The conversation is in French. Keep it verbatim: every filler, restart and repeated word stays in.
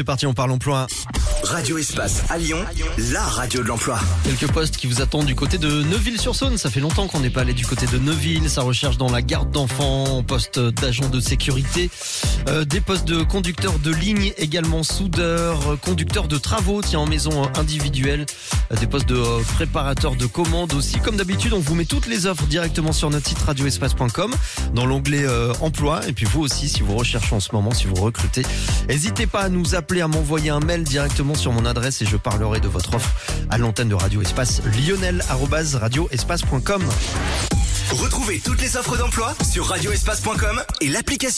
C'est parti, on parle emploi. Radio Espace à Lyon, la radio de l'emploi. Quelques postes qui vous attendent du côté de Neuville-sur-Saône. Ça fait longtemps qu'on n'est pas allé du côté de Neuville. Ça recherche dans la garde d'enfants, poste d'agent de sécurité, euh, des postes de conducteur de ligne, également soudeur, conducteur de travaux, tiens, en maison individuelle, euh, des postes de euh, préparateur de commandes aussi. Comme d'habitude, on vous met toutes les offres directement sur notre site radio espace point com dans l'onglet euh, emploi. Et puis vous aussi, si vous recherchez en ce moment, si vous recrutez, n'hésitez pas à nous appeler, à m'envoyer un mail directement sur mon adresse et je parlerai de votre offre à l'antenne de Radio Espace, lionel arobase radio espace point com. Retrouvez toutes les offres d'emploi sur radio espace point com et l'application.